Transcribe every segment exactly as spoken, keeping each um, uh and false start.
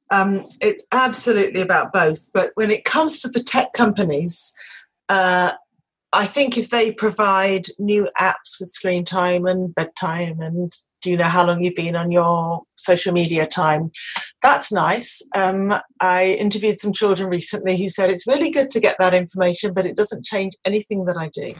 Um, it's absolutely about both. But when it comes to the tech companies, uh, I think if they provide new apps with screen time and bedtime and do you know how long you've been on your social media time, that's nice. Um, I interviewed some children recently who said it's really good to get that information, but it doesn't change anything that I do.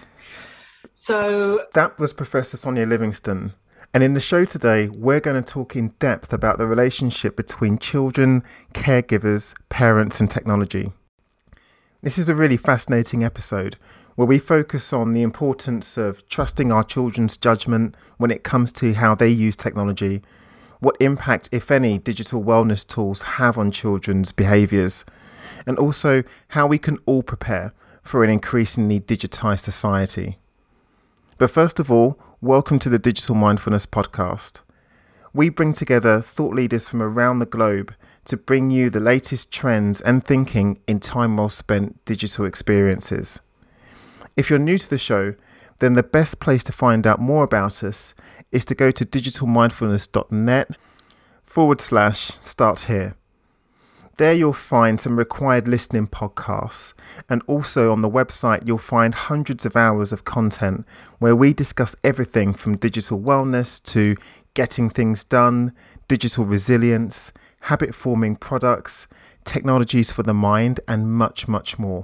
So that was Professor Sonia Livingstone. And in the show today, we're going to talk in depth about the relationship between children, caregivers, parents, and technology. This is a really fascinating episode where we focus on the importance of trusting our children's judgment when it comes to how they use technology, what impact, if any, digital wellness tools have on children's behaviours, and also how we can all prepare for an increasingly digitised society. But first of all, welcome to the Digital Mindfulness Podcast. We bring together thought leaders from around the globe to bring you the latest trends and thinking in time well spent digital experiences. If you're new to the show, then the best place to find out more about us is to go to digitalmindfulness.net forward slash start here. There you'll find some required listening podcasts, and also on the website you'll find hundreds of hours of content where we discuss everything from digital wellness to getting things done, digital resilience, habit forming products, technologies for the mind, and much, much more.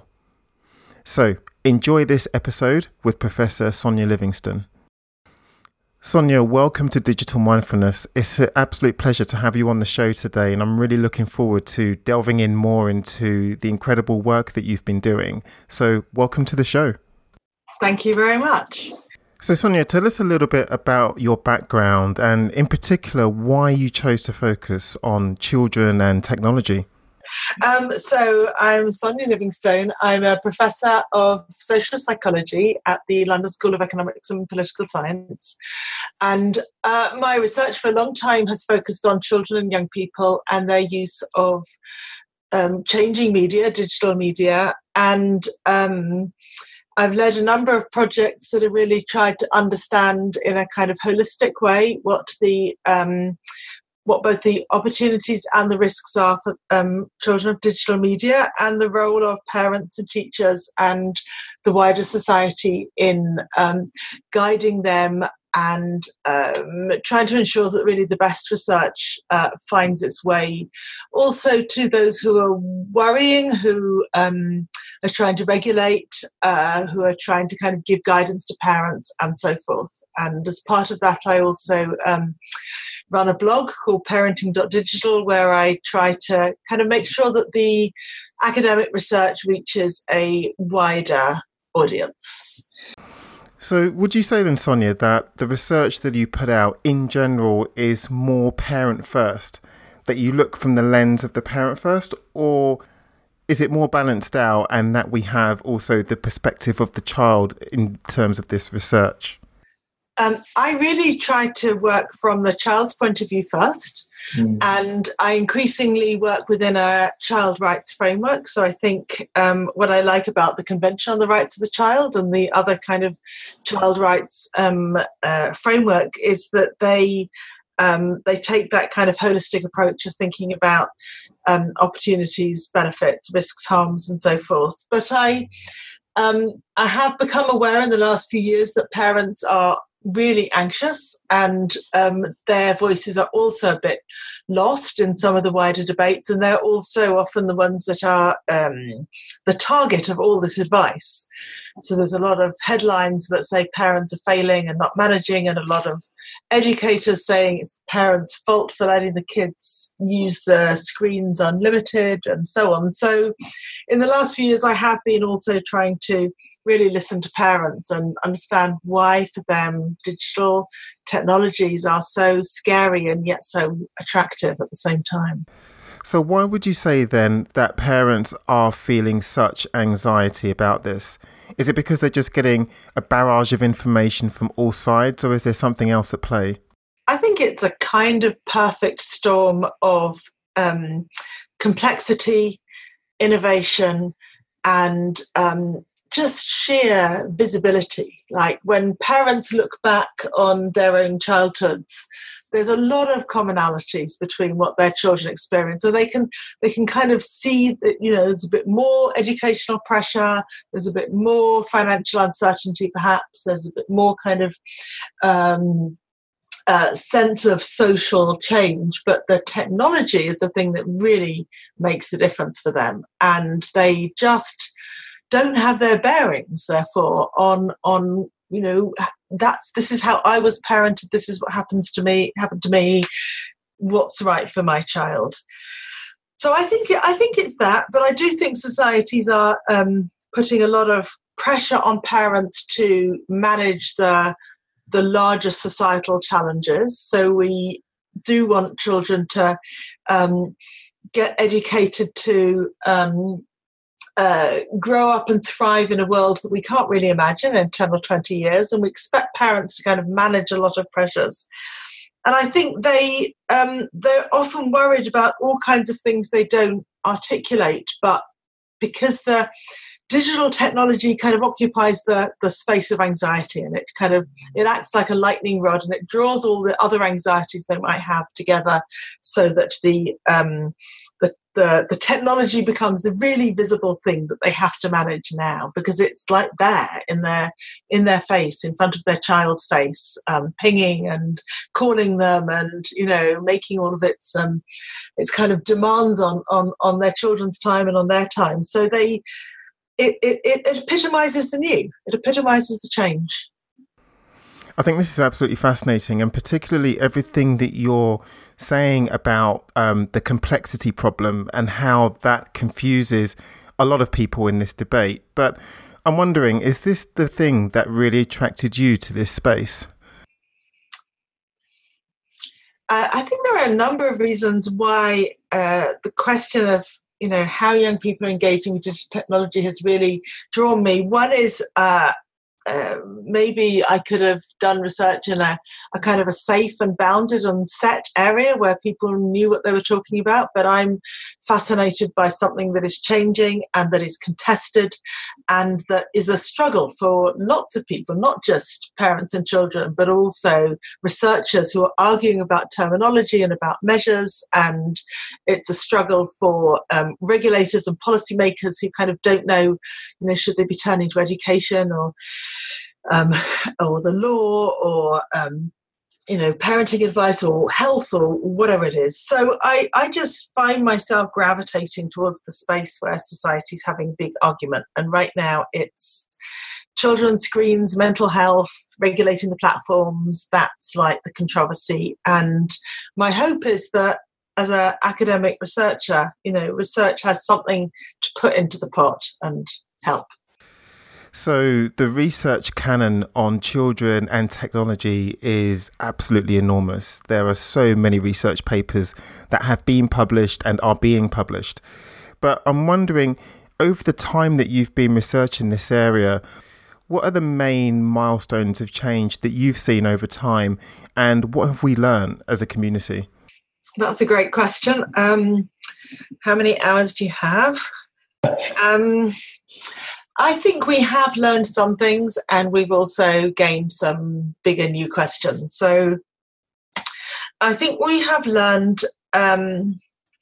So enjoy this episode with Professor Sonia Livingstone. Sonia, welcome to Digital Mindfulness. It's an absolute pleasure to have you on the show today, and I'm really looking forward to delving in more into the incredible work that you've been doing. So welcome to the show. Thank you very much. So Sonia, tell us a little bit about your background and in particular why you chose to focus on children and technology. Um, so I'm Sonia Livingstone. I'm a professor of social psychology at the London School of Economics and Political Science. And uh, my research for a long time has focused on children and young people and their use of um, changing media, digital media. And um, I've led a number of projects that have really tried to understand in a kind of holistic way what the um, what both the opportunities and the risks are for um, children of digital media, and the role of parents and teachers and the wider society in um, guiding them and um, trying to ensure that really the best research uh, finds its way also to those who are worrying, who um, are trying to regulate, uh, who are trying to kind of give guidance to parents and so forth. And as part of that, I also um, run a blog called parenting dot digital, where I try to kind of make sure that the academic research reaches a wider audience. So would you say then, Sonia, that the research that you put out in general is more parent first, that you look from the lens of the parent first, or is it more balanced out and that we have also the perspective of the child in terms of this research? Um, I really try to work from the child's point of view first, mm. and I increasingly work within a child rights framework. So I think um, what I like about the Convention on the Rights of the Child and the other kind of child rights um, uh, framework is that they um, they take that kind of holistic approach of thinking about um, opportunities, benefits, risks, harms, and so forth. But I um, I have become aware in the last few years that parents are really anxious, and um, their voices are also a bit lost in some of the wider debates, and they're also often the ones that are um, the target of all this advice. So there's a lot of headlines that say parents are failing and not managing, and a lot of educators saying it's the parents' fault for letting the kids use the screens unlimited and so on. So in the last few years I have been also trying to really listen to parents and understand why for them digital technologies are so scary and yet so attractive at the same time. So why would you say then that parents are feeling such anxiety about this? Is it because they're just getting a barrage of information from all sides, or is there something else at play? I think it's a kind of perfect storm of um, complexity, innovation, and um, just sheer visibility. Like when parents look back on their own childhoods, there's a lot of commonalities between what their children experience. So they can they can kind of see that, you know, there's a bit more educational pressure, there's a bit more financial uncertainty perhaps, there's a bit more kind of um, uh, sense of social change, but the technology is the thing that really makes the difference for them. And they just don't have their bearings, therefore, on on you know, that's this is how I was parented, this is what happens to me happened to me, what's right for my child. So I think I think it's that, but I do think societies are um, putting a lot of pressure on parents to manage the the larger societal challenges. So we do want children to um, get educated to um, Uh, grow up and thrive in a world that we can't really imagine in ten or twenty years, and we expect parents to kind of manage a lot of pressures. And I think they, um, they're often worried about all kinds of things they don't articulate, but because the digital technology kind of occupies the, the space of anxiety, and it kind of, it acts like a lightning rod, and it draws all the other anxieties they might have together, so that the um, the, the the technology becomes the really visible thing that they have to manage now, because it's like there in their in their face, in front of their child's face, um, pinging and calling them, and you know, making all of its um, its kind of demands on on on their children's time and on their time. So they. It, it, it epitomizes the new. It epitomizes the change. I think this is absolutely fascinating, and particularly everything that you're saying about um, the complexity problem and how that confuses a lot of people in this debate. But I'm wondering, is this the thing that really attracted you to this space? Uh, I think there are a number of reasons why uh, the question of you know, how young people are engaging with digital technology has really drawn me. One is uh, uh, maybe I could have done research in a, a kind of a safe and bounded and set area where people knew what they were talking about, but I'm fascinated by something that is changing and that is contested and that is a struggle for lots of people, not just parents and children, but also researchers who are arguing about terminology and about measures. And it's a struggle for um, regulators and policymakers who kind of don't know, you know, should they be turning to education or um, or the law or um, you know, parenting advice or health or whatever it is. So I, I just find myself gravitating towards the space where society's having a big argument. And right now it's children's screens, mental health, regulating the platforms. That's like the controversy. And my hope is that as an academic researcher, you know, research has something to put into the pot and help. So the research canon on children and technology is absolutely enormous. There are so many research papers that have been published and are being published. But I'm wondering, over the time that you've been researching this area, what are the main milestones of change that you've seen over time, and what have we learned as a community? That's a great question. Um, how many hours do you have? Um, I think we have learned some things, and we've also gained some bigger new questions. So I think we have learned um,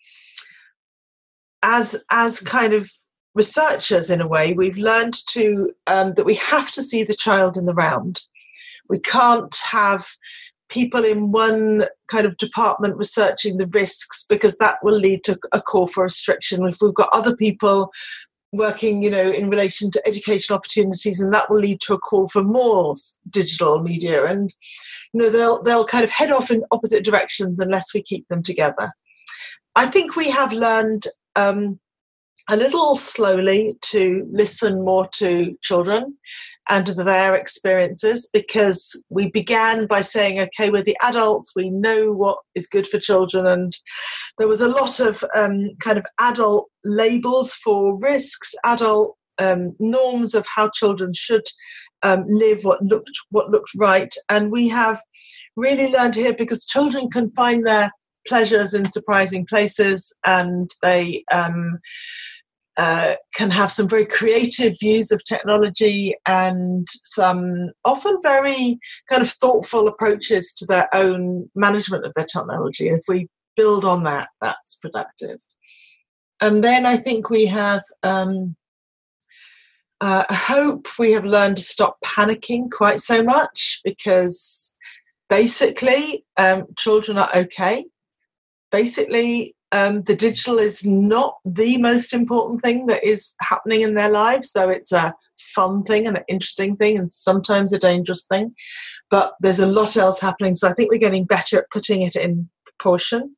as as kind of researchers, in a way, we've learned to um, that we have to see the child in the round. We can't have people in one kind of department researching the risks, because that will lead to a call for restriction. If we've got other people working, you know, in relation to education opportunities, and that will lead to a call for more digital media, and you know, they'll they'll kind of head off in opposite directions unless we keep them together. I think we have learned um, a little slowly to listen more to children and to their experiences, because we began by saying, okay, we're the adults, we know what is good for children, and there was a lot of um, kind of adult labels for risks, adult um, norms of how children should um, live, what looked what looked right. And we have really learned here, because children can find their pleasures in surprising places, and they um, uh, can have some very creative views of technology and some often very kind of thoughtful approaches to their own management of their technology. And if we build on that, that's productive. And then I think we have, um, uh, I hope we have learned to stop panicking quite so much, because basically um, children are okay. Basically, um, the digital is not the most important thing that is happening in their lives, though it's a fun thing and an interesting thing and sometimes a dangerous thing. But there's a lot else happening, so I think we're getting better at putting it in proportion.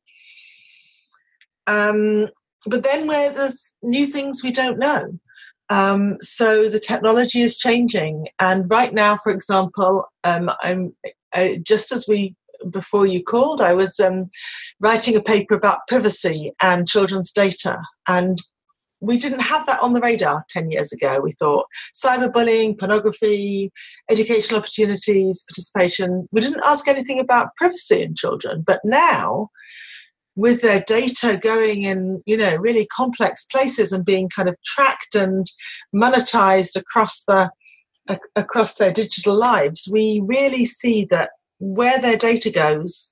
Um, but then where there's new things we don't know. Um, so the technology is changing. And right now, for example, um, I'm uh, just as we, before you called, I was um, writing a paper about privacy and children's data. And we didn't have that on the radar ten years ago. We thought cyberbullying, pornography, educational opportunities, participation. We didn't ask anything about privacy in children. But now, with their data going in, you know, really complex places and being kind of tracked and monetized across the uh, across their digital lives, we really see that where their data goes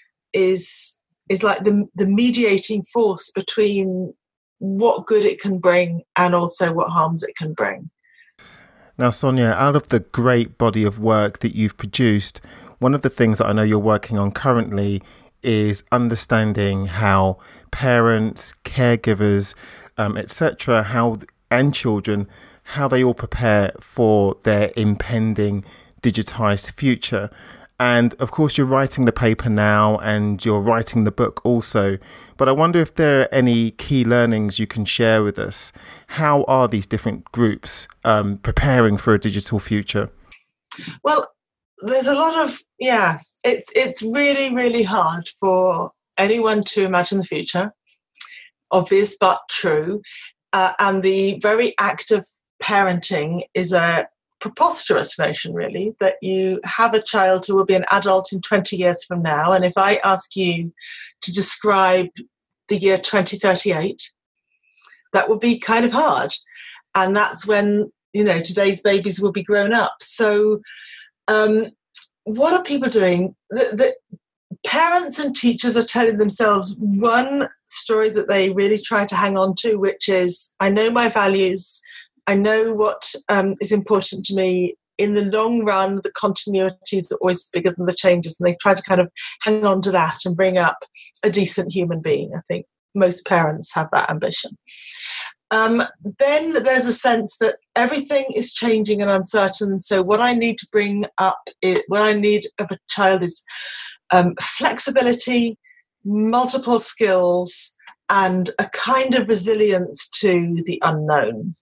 is is like the the mediating force between what good it can bring and also what harms it can bring. Now, Sonia, out of the great body of work that you've produced, one of the things that I know you're working on currently is understanding how parents, caregivers, um, et cetera, how and children, how they all prepare for their impending digitized future. And of course, you're writing the paper now and you're writing the book also. But I wonder if there are any key learnings you can share with us. How are these different groups um, preparing for a digital future? Well, there's a lot of, yeah, it's it's really, really hard for anyone to imagine the future. Obvious, but true. Uh, and the very act of parenting is a preposterous notion, really, that you have a child who will be an adult in twenty years from now. And if I ask you to describe the year twenty thirty-eight, that would be kind of hard. And that's when, you know, today's babies will be grown up. So um, what are people doing? The, the parents and teachers are telling themselves one story that they really try to hang on to, which is, I know my values, I know what um, is important to me. In the long run, the continuities are always bigger than the changes, and they try to kind of hang on to that and bring up a decent human being. I think most parents have that ambition. Um, then there's a sense that everything is changing and uncertain. So what I need to bring up, is, what I need of a child is um, flexibility, multiple skills, and a kind of resilience to the unknown.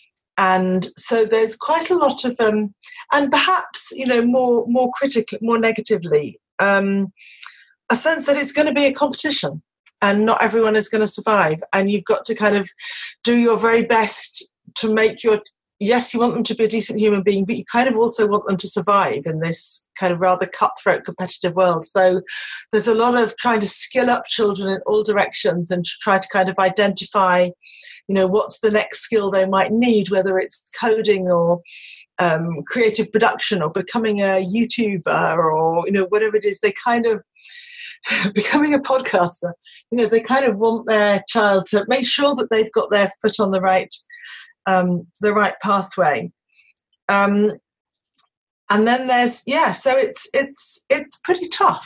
And so there's quite a lot of, um, and perhaps, you know, more more critically, more negatively, um, a sense that it's going to be a competition and not everyone is going to survive. And you've got to kind of do your very best to make your, yes, you want them to be a decent human being, but you kind of also want them to survive in this kind of rather cutthroat competitive world. So there's a lot of trying to skill up children in all directions and to try to kind of identify, you know, what's the next skill they might need, whether it's coding or um, creative production or becoming a YouTuber or, you know, whatever it is. They kind of, becoming a podcaster, you know, they kind of want their child to make sure that they've got their foot on the right, um, the right pathway. Um, and then there's, yeah, so it's, it's, it's pretty tough.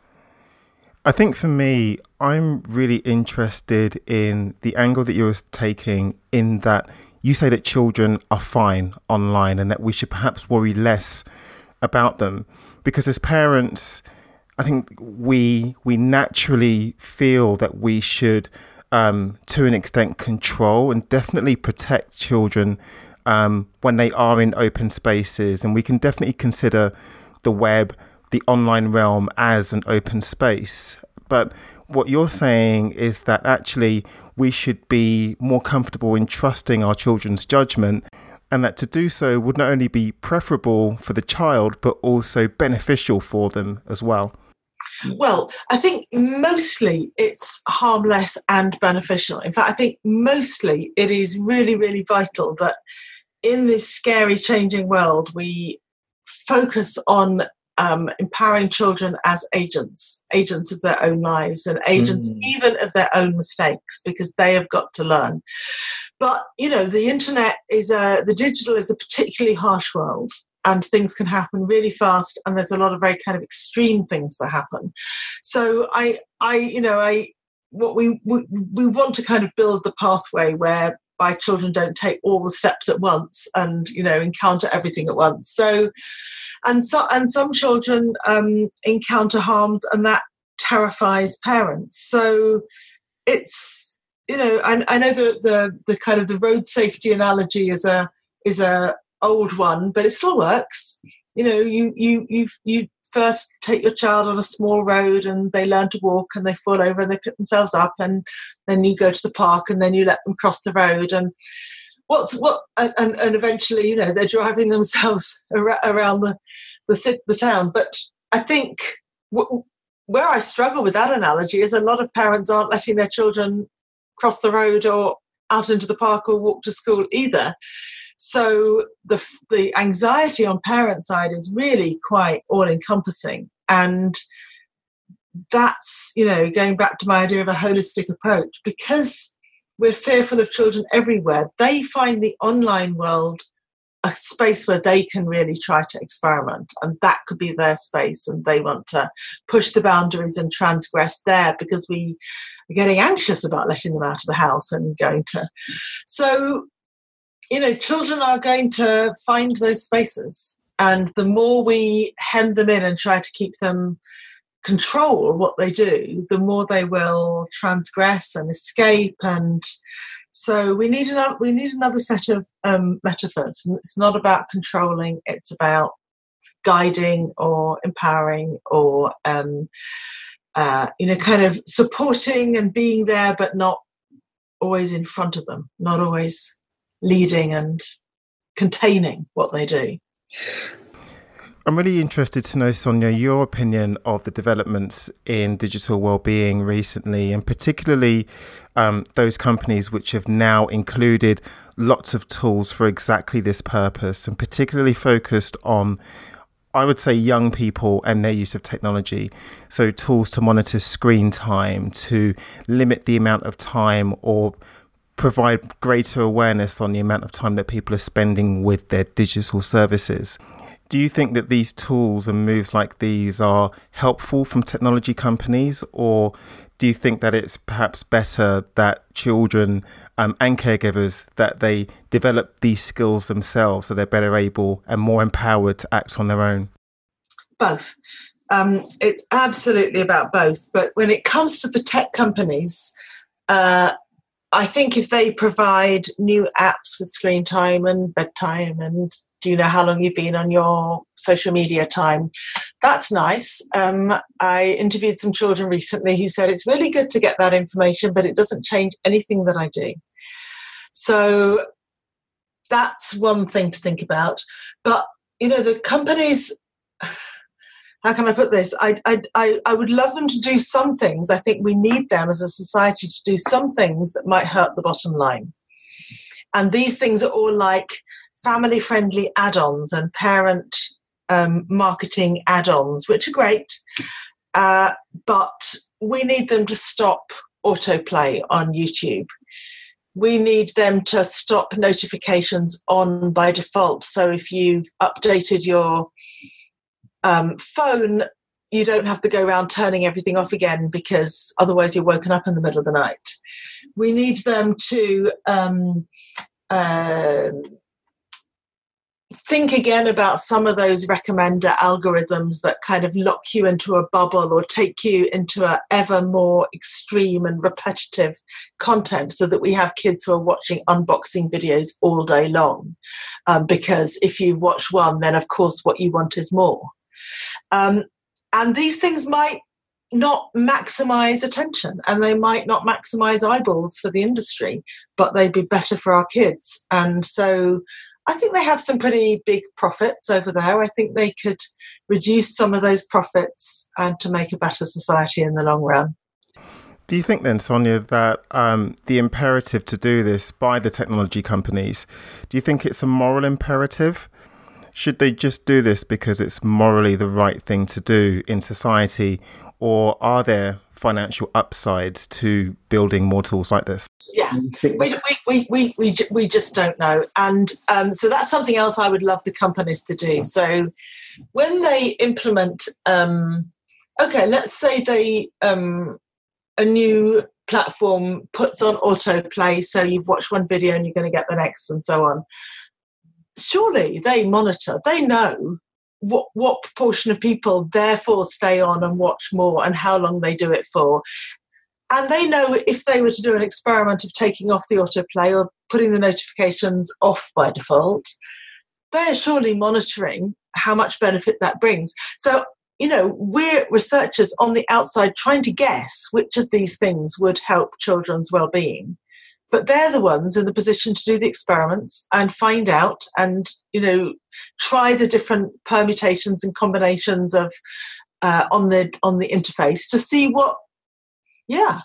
I think for me, I'm really interested in the angle that you're taking, in that you say that children are fine online and that we should perhaps worry less about them, because as parents, I think we we naturally feel that we should, um, to an extent, control and definitely protect children um, when they are in open spaces. And we can definitely consider the web, the online realm, as an open space. But what you're saying is that actually we should be more comfortable in trusting our children's judgment, and that to do so would not only be preferable for the child, but also beneficial for them as well. Well, I think mostly it's harmless and beneficial. In fact, I think mostly it is really, really vital that in this scary, changing world, we focus on um, empowering children as agents, agents of their own lives and agents mm. even of their own mistakes, because they have got to learn. But, you know, the internet is a, the digital is a particularly harsh world. And things can happen really fast, and there's a lot of very kind of extreme things that happen. So I, I, you know, I, what we we, we want to kind of build the pathway whereby children don't take all the steps at once and, you know, encounter everything at once. So, and so and some children um, encounter harms, and that terrifies parents. So it's, you know, I, I know the, the the kind of the road safety analogy is a is a old one, but it still works. You know, you you you you first take your child on a small road and they learn to walk and they fall over and they pick themselves up, and then you go to the park and then you let them cross the road, and what's what and, and eventually, you know, they're driving themselves ar- around the the the town. But I think w- where I struggle with that analogy is a lot of parents aren't letting their children cross the road or out into the park or walk to school either. So the the anxiety on parent side is really quite all-encompassing. And that's, you know, going back to my idea of a holistic approach, because we're fearful of children everywhere, they find the online world a space where they can really try to experiment, and that could be their space, and they want to push the boundaries and transgress there because we are getting anxious about letting them out of the house and going to... So, you know, children are going to find those spaces, and the more we hem them in and try to keep them control what they do, the more they will transgress and escape. And so we need another we need another set of um, metaphors. It's not about controlling; it's about guiding or empowering or um, uh, you know, kind of supporting and being there, but not always in front of them, not always leading and containing what they do. I'm really interested to know, Sonia, your opinion of the developments in digital well-being recently, and particularly um, those companies which have now included lots of tools for exactly this purpose, and particularly focused on, I would say, young people and their use of technology. So tools to monitor screen time, to limit the amount of time or provide greater awareness on the amount of time that people are spending with their digital services. Do you think that these tools and moves like these are helpful from technology companies, or do you think that it's perhaps better that children um, and caregivers, that they develop these skills themselves so they're better able and more empowered to act on their own? Both. Um, it's absolutely about both. But when it comes to the tech companies, uh, I think if they provide new apps with screen time and bedtime and do you know how long you've been on your social media time, that's nice. Um, I interviewed some children recently who said it's really good to get that information, but it doesn't change anything that I do. So that's one thing to think about. But, you know, the companies... How can I put this? I, I, I would love them to do some things. I think we need them as a society to do some things that might hurt the bottom line. And these things are all like family-friendly add-ons and parent um, marketing add-ons, which are great. Uh, but we need them to stop autoplay on YouTube. We need them to stop notifications on by default. So if you've updated your Um, phone, you don't have to go around turning everything off again, because otherwise you're woken up in the middle of the night. We need them to um, uh, think again about some of those recommender algorithms that kind of lock you into a bubble or take you into a ever more extreme and repetitive content, so that we have kids who are watching unboxing videos all day long. Um, because if you watch one, then of course what you want is more. Um, and these things might not maximize attention, and they might not maximize eyeballs for the industry, but they'd be better for our kids. And so I think they have some pretty big profits over there. I think they could reduce some of those profits and to make a better society in the long run. Do you think then, Sonia, that um, the imperative to do this by the technology companies, do you think it's a moral imperative? Should they just do this because it's morally the right thing to do in society, or are there financial upsides to building more tools like this? Yeah, we, we, we, we, we, we just don't know. And um, so that's something else I would love the companies to do. So when they implement, um, okay, let's say they, um, a new platform puts on autoplay, so you've watched one video and you're going to get the next and so on. Surely they monitor, they know what what proportion of people therefore stay on and watch more and how long they do it for. And they know if they were to do an experiment of taking off the autoplay or putting the notifications off by default, they're surely monitoring how much benefit that brings. So, you know, we're researchers on the outside trying to guess which of these things would help children's well-being. But they're the ones in the position to do the experiments and find out and, you know, try the different permutations and combinations of uh, on the on the interface to see what, yeah.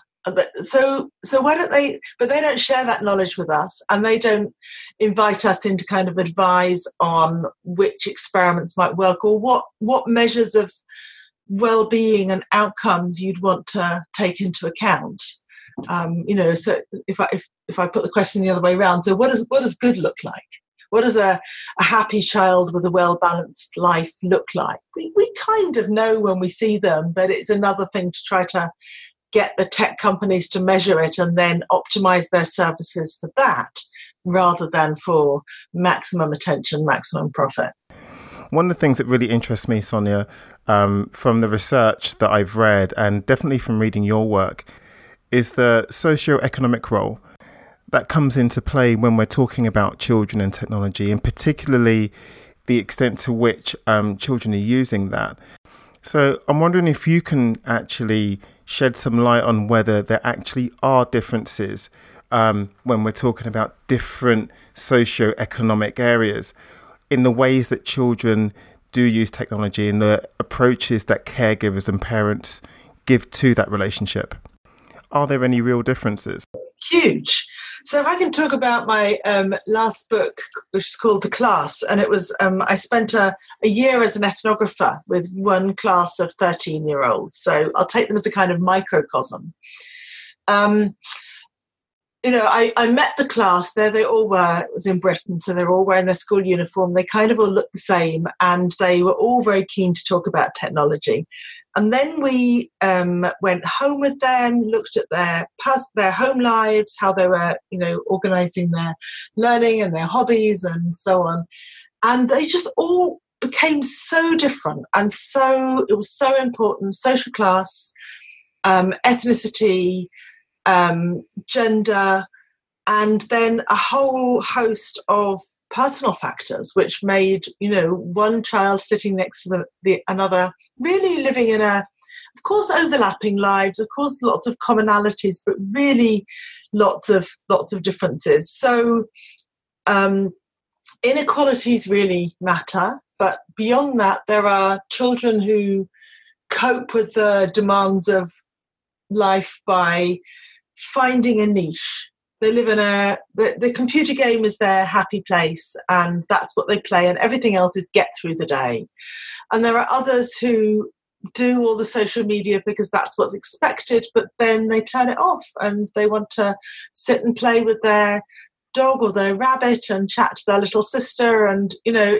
So so why don't they, but they don't share that knowledge with us, and they don't invite us in to kind of advise on which experiments might work or what, what measures of well-being and outcomes you'd want to take into account. Um, you know, so if I if, if I put the question the other way around, so what does what does good look like? What does a, a happy child with a well-balanced life look like? We we kind of know when we see them, but it's another thing to try to get the tech companies to measure it and then optimize their services for that, rather than for maximum attention, maximum profit. One of the things that really interests me, Sonia, um, from the research that I've read and definitely from reading your work, is the socio-economic role that comes into play when we're talking about children and technology, and particularly the extent to which um, children are using that. So I'm wondering if you can actually shed some light on whether there actually are differences um, when we're talking about different socio-economic areas in the ways that children do use technology and the approaches that caregivers and parents give to that relationship. Are there any real differences? Huge. So if I can talk about my um, last book, which is called The Class, and it was, um, I spent a, a year as an ethnographer with one class of thirteen-year-olds. So I'll take them as a kind of microcosm. Um, you know, I, I met the class, there they all were, it was in Britain, so they were all wearing their school uniform. They kind of all looked the same, and they were all very keen to talk about technology. And then we um, went home with them, looked at their past, their home lives, how they were, you know, organising their learning and their hobbies and so on. And they just all became so different, and so, it was so important, social class, um, ethnicity, Um, gender, and then a whole host of personal factors which made, you know, one child sitting next to the, the another really living in a, of course, overlapping lives, of course, lots of commonalities, but really lots of lots of differences. So um, inequalities really matter, but beyond that, there are children who cope with the demands of life by finding a niche. They live in a, the, the computer game is their happy place, and that's what they play, and everything else is get through the day. And there are others who do all the social media because that's what's expected, but then they turn it off and they want to sit and play with their dog or their rabbit and chat to their little sister, and, you know,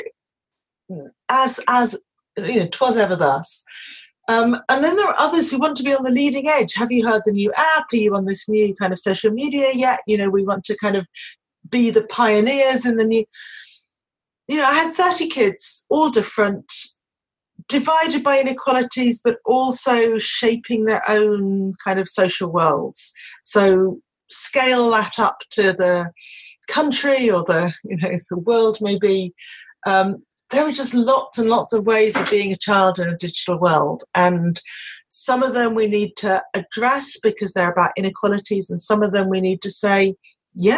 as, as you know, 'twas ever thus. Um, and then there are others who want to be on the leading edge. Have you heard the new app? Are you on this new kind of social media yet? You know, we want to kind of be the pioneers in the new. You know, I had thirty kids, all different, divided by inequalities, but also shaping their own kind of social worlds. So scale that up to the country or the, you know, the world maybe. Um, There are just lots and lots of ways of being a child in a digital world. And some of them we need to address because they're about inequalities. And some of them we need to say, yeah,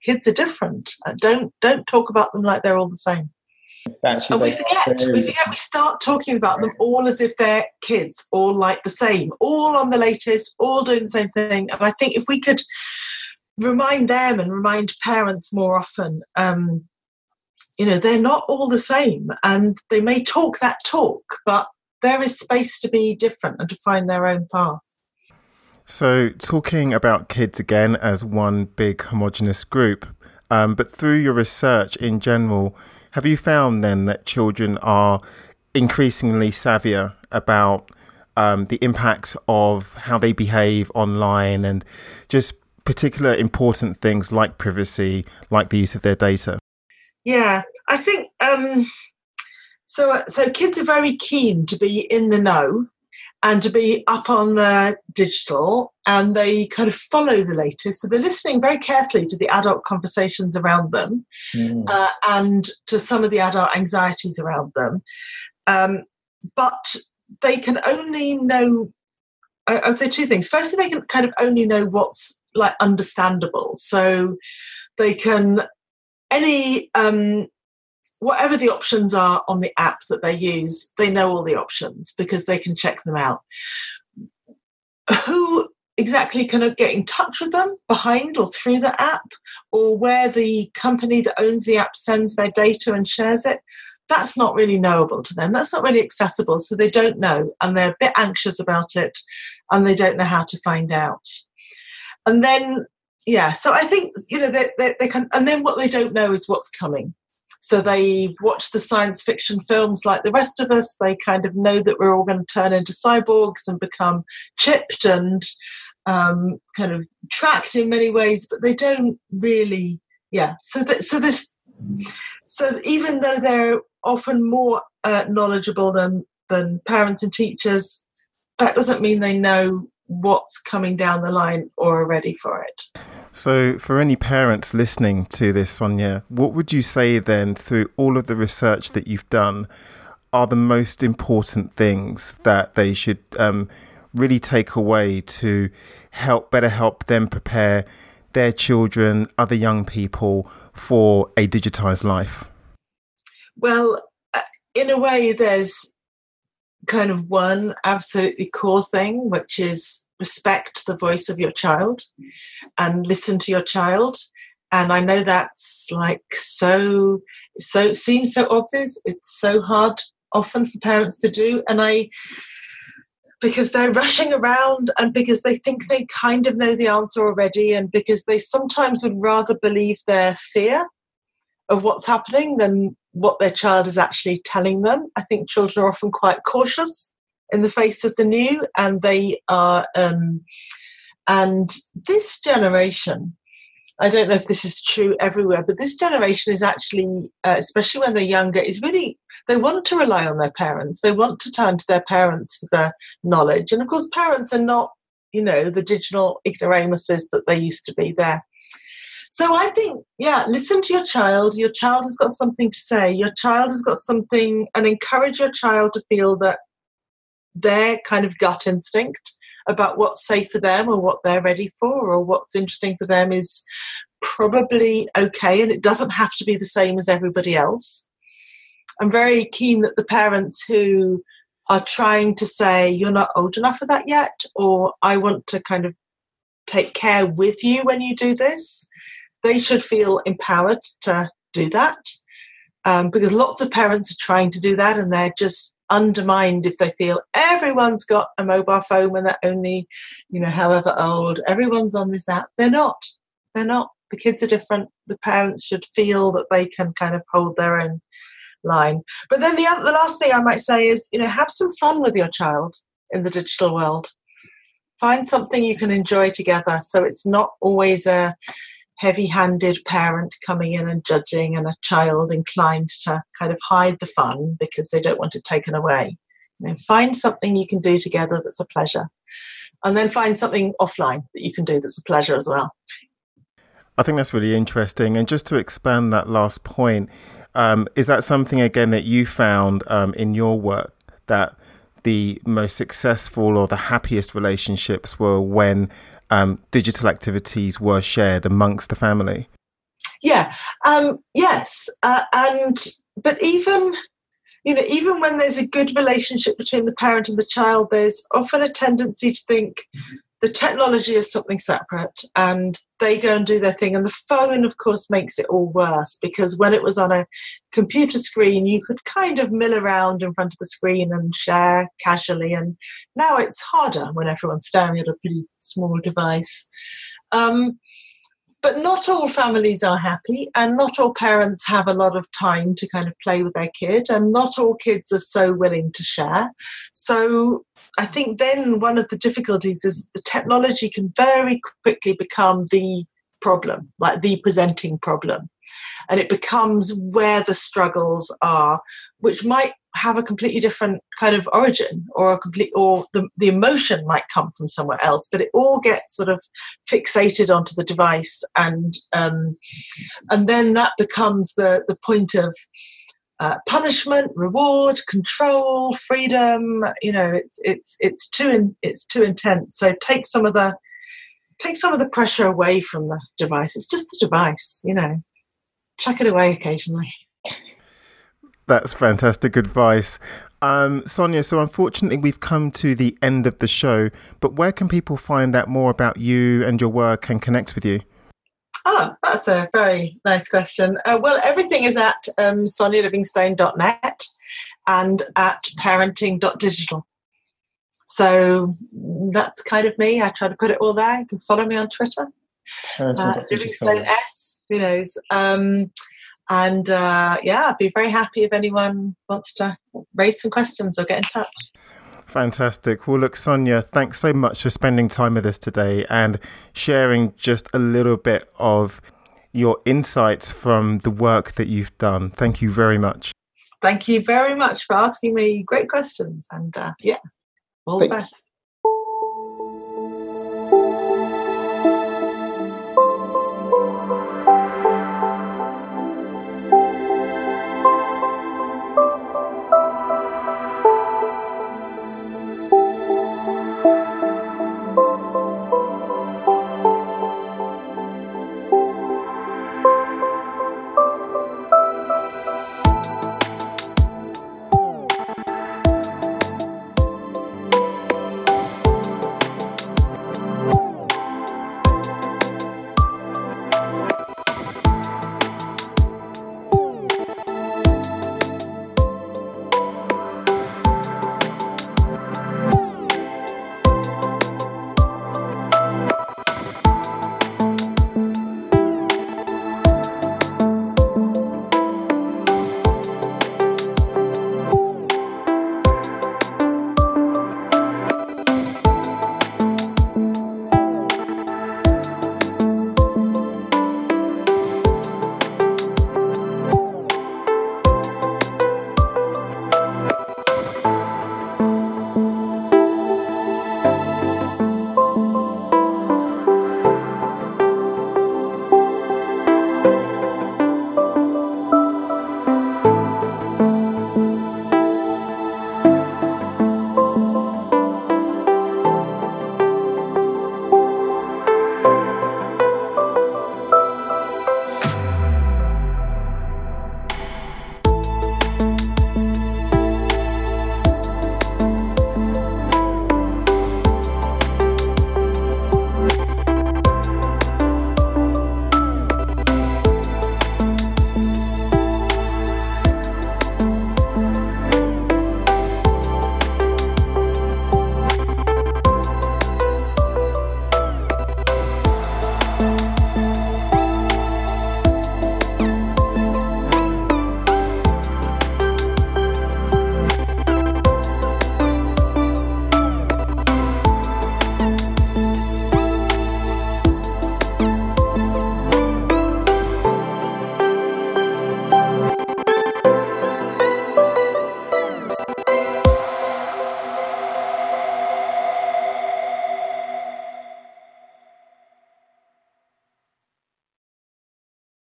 Kids are different. Don't don't talk about them like they're all the same. Actually, and we forget, very... we forget, we start talking about them all as if they're kids, all like the same, all on the latest, all doing the same thing. And I think if we could remind them and remind parents more often, um, you know, they're not all the same, and they may talk that talk, but there is space to be different and to find their own path. So talking about kids again as one big homogenous group, um, but through your research in general, have you found then that children are increasingly savvier about um, the impact of how they behave online and just particular important things like privacy, like the use of their data? Yeah, I think um, so. So kids are very keen to be in the know and to be up on the digital, and they kind of follow the latest. So they're listening very carefully to the adult conversations around them mm. uh, and to some of the adult anxieties around them. Um, but they can only know, I, I would say two things. Firstly, they can kind of only know what's like understandable. So they can, any, um, whatever the options are on the app that they use, they know all the options because they can check them out. Who exactly can get in touch with them behind or through the app, or where the company that owns the app sends their data and shares it, that's not really knowable to them. That's not really accessible, so they don't know, and they're a bit anxious about it, and they don't know how to find out. And then, yeah, so I think, you know, they, they, they can, and then what they don't know is what's coming. So they watch the science fiction films like the rest of us. They kind of know that we're all going to turn into cyborgs and become chipped and um, kind of tracked in many ways, but they don't really, yeah. So that, so this, so even though they're often more uh, knowledgeable than than parents and teachers, that doesn't mean they know what's coming down the line or are ready for it. So for any parents listening to this, Sonia, what would you say then, through all of the research that you've done, are the most important things that they should um, really take away to help better help them prepare their children, other young people for a digitized life? Well, in a way, there's kind of one absolutely core thing, which is respect the voice of your child and listen to your child. And I know that's like so, so it seems so obvious. It's so hard often for parents to do. And I, because they're rushing around and because they think they kind of know the answer already, and because they sometimes would rather believe their fear of what's happening than what their child is actually telling them. I think children are often quite cautious in the face of the new, and they are, um, and this generation, I don't know if this is true everywhere, but this generation is actually, uh, especially when they're younger, is really, they want to rely on their parents. They want to turn to their parents for their knowledge. And of course, parents are not, you know, the digital ignoramuses that they used to be there. So I think, yeah, listen to your child. Your child has got something to say. Your child has got something, and encourage your child to feel that their kind of gut instinct about what's safe for them or what they're ready for or what's interesting for them is probably okay, and it doesn't have to be the same as everybody else. I'm very keen that the parents who are trying to say, you're not old enough for that yet, or I want to kind of take care with you when you do this, they should feel empowered to do that, um, because lots of parents are trying to do that and they're just undermined if they feel everyone's got a mobile phone when they're only, you know, however old. Everyone's on this app. They're not. They're not. The kids are different. The parents should feel that they can kind of hold their own line. But then the other, the last thing I might say is, you know, have some fun with your child in the digital world. Find something you can enjoy together, so it's not always a heavy-handed parent coming in and judging and a child inclined to kind of hide the fun because they don't want it taken away. You know, find something you can do together that's a pleasure, and then find something offline that you can do that's a pleasure as well. I think that's really interesting. And just to expand that last point, um, is that something, again, that you found um, in your work, that the most successful or the happiest relationships were when um, digital activities were shared amongst the family? Yeah. Um, yes. Uh, and but even you know, even when there's a good relationship between the parent and the child, there's often a tendency to think the technology is something separate and they go and do their thing. And the phone, of course, makes it all worse, because when it was on a computer screen, you could kind of mill around in front of the screen and share casually. And now it's harder when everyone's staring at a pretty small device. Um, But not all families are happy, and not all parents have a lot of time to kind of play with their kid, and not all kids are so willing to share. So I think then one of the difficulties is the technology can very quickly become the problem, like the presenting problem. And it becomes where the struggles are, which might have a completely different kind of origin, or a complete, or the, the emotion might come from somewhere else, but it all gets sort of fixated onto the device, and um, and then that becomes the the point of uh, punishment, reward, control, freedom. You know, it's it's it's too in, it's too intense. So take some of the take some of the pressure away from the device. It's just the device, you know. Chuck it away occasionally. That's fantastic advice. Um, Sonia, so unfortunately we've come to the end of the show, but where can people find out more about you and your work and connect with you? Oh, that's a very nice question. Uh, well, everything is at um, sonia livingstone dot net and at parenting dot digital. So that's kind of me. I try to put it all there. You can follow me on Twitter. Uh, Livingstone S, who knows. Um, And uh, yeah, I'd be very happy if anyone wants to raise some questions or get in touch. Fantastic. Well, look, Sonia, thanks so much for spending time with us today and sharing just a little bit of your insights from the work that you've done. Thank you very much. Thank you very much for asking me great questions. And uh, yeah, all the best.